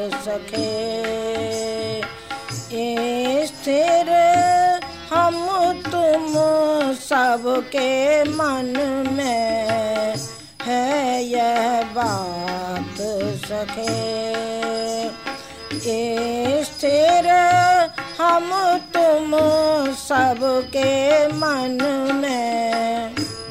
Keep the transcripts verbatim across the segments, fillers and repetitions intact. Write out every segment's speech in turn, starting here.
सखे। स्थिर हम तुम सबके मन में है यह बात सखे। स्थिर हम तुम सबके मन में।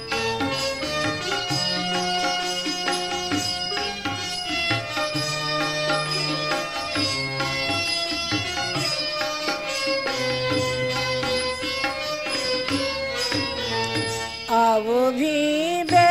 अब भी वे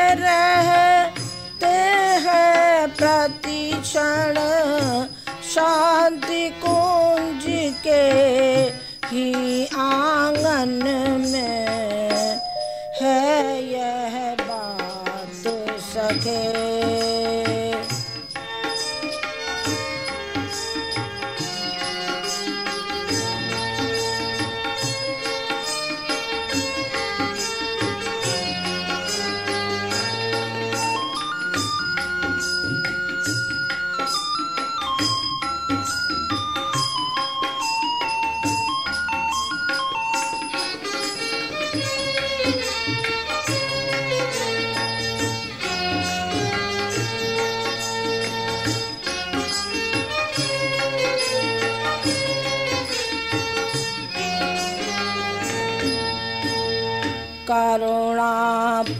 रहते हैं प्रतिक्षण शांति कुंज के ही आंगन में है यह बात सखे। करुणापूर्ण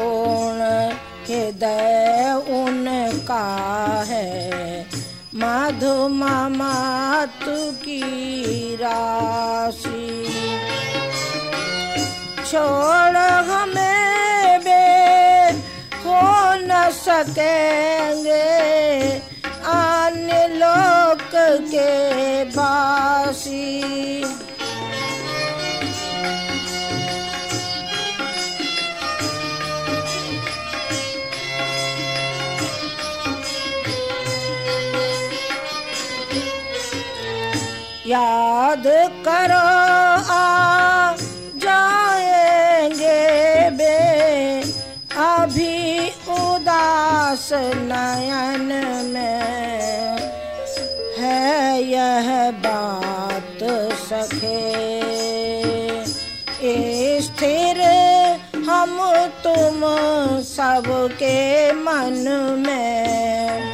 हृदय उनका है, मधुमा मातु की राशि। छोड़ हमें वे हो न सकेंगे अन्य लोक के वासी। याद करो आ जाएंगे बे अभी उदास नयन में है यह बात सखे। स्थिर हम तुम सबके मन में।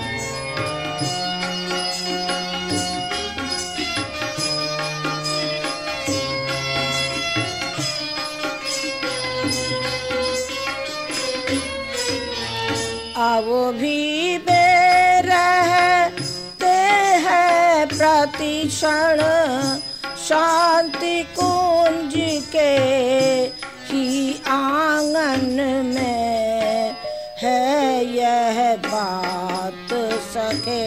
अब भी वे रहते हैं प्रतिक्षण शांति कुंज के ही आंगन में है यह बात सखे।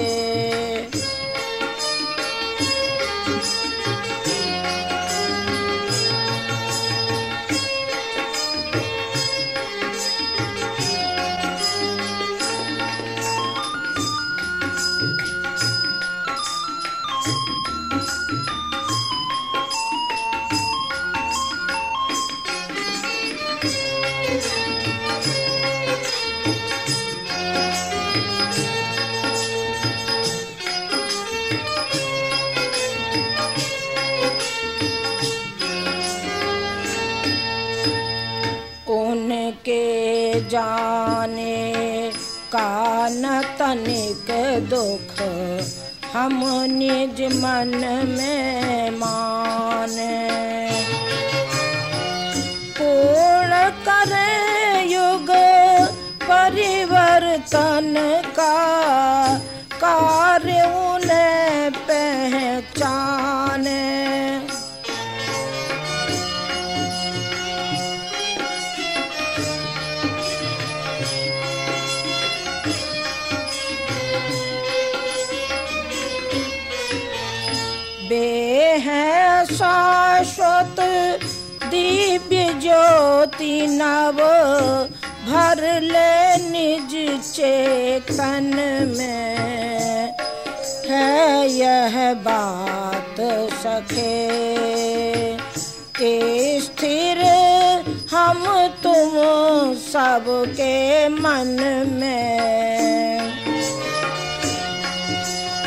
उनके जाने का न तनिक दुख हम निज मन में माने। पूर्ण करें युग परिवर्तन का कार्य उन्हें पहचाने। वे हैं शाश्वत दिव्य ज्योति नव भर ले निज चेतन में है यह बात सखे। स्थिर हम तुम सबके मन में।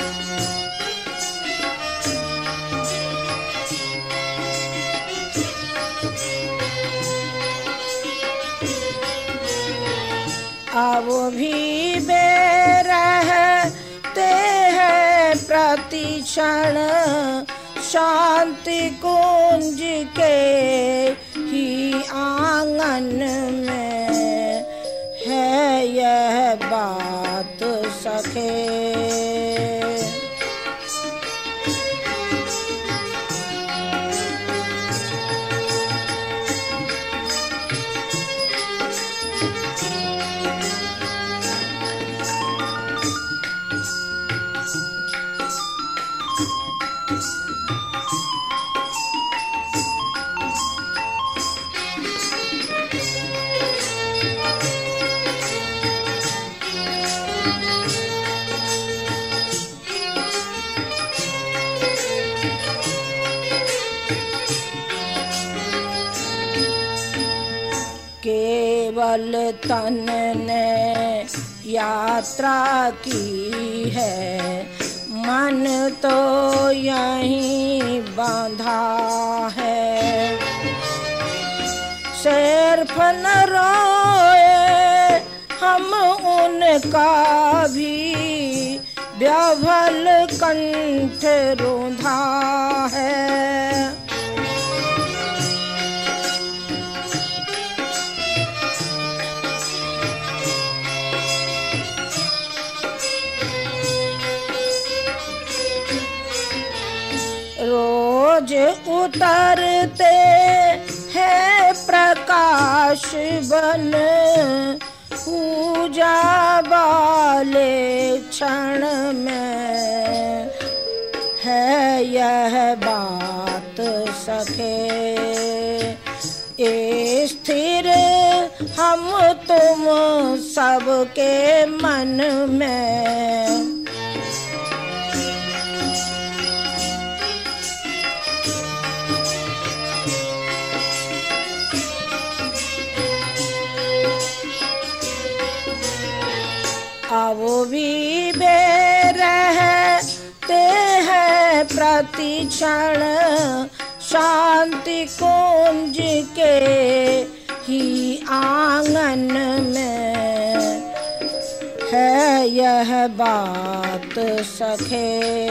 अब भी वे रहते हैं प्रतिक्षण शांति कुंज के ही आंगन में, है यह बात सखे। केवल तन ने यात्रा की है, मन तो यहीं बांधा है। सिर्फ न रोए हम उनका भी, व्याभल कंठ रुंधा है। रोज उतरते हैं प्रकाश बन, पूजा वाले क्षण में, है यह बात सखे। ए स्थिर हम तुम सबके मन में, अब भी वे रहते हैं प्रतिक्षण शांति कुंज के ही आंगन में, है यह बात सखे।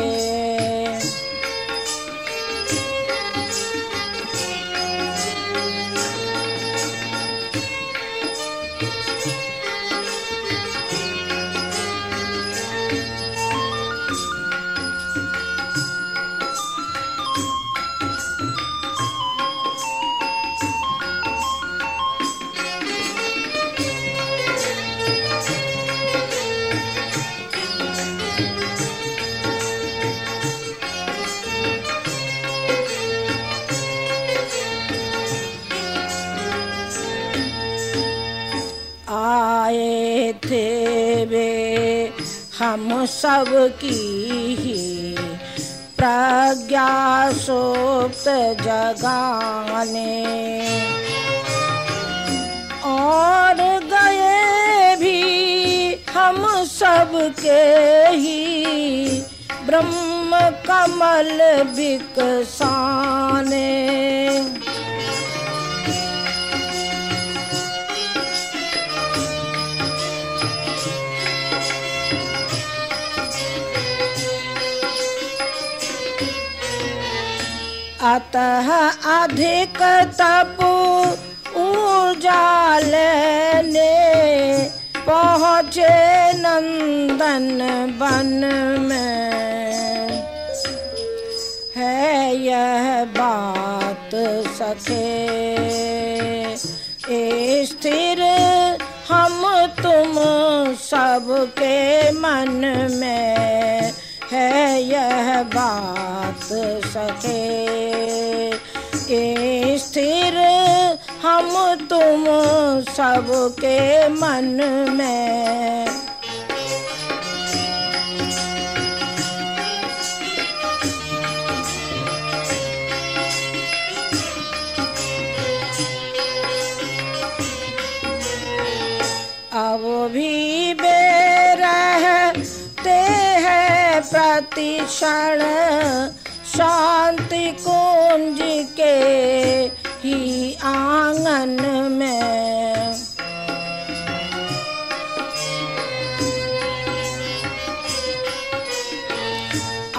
आए थे वे हम सब की ही प्रज्ञा सुप्त जगाने, और गए भी हम सब के ही ब्रह्म कमल बिकसाने। अतः अधिक तप ऊर्जा लेने पहुँचे नंदन वन में, है यह बात सखे। ए स्थिर हम तुम सबके मन में, है यह बात सखे। ए स्थिर हम तुम सबके मन में, अब भी वे रहते हैं प्रतिक्षण शांति कुंज के ही आंगन में,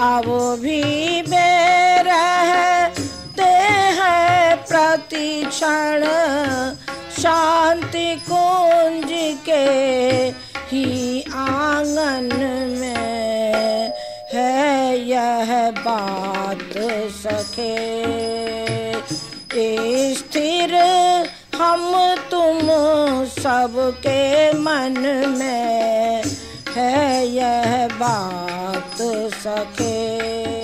अब भी वे रहते हैं प्रति क्षण शांति कुंज के ही आंगन में। है यह बात सखे स्थिर हम तुम सबके मन में, है यह बात सखे।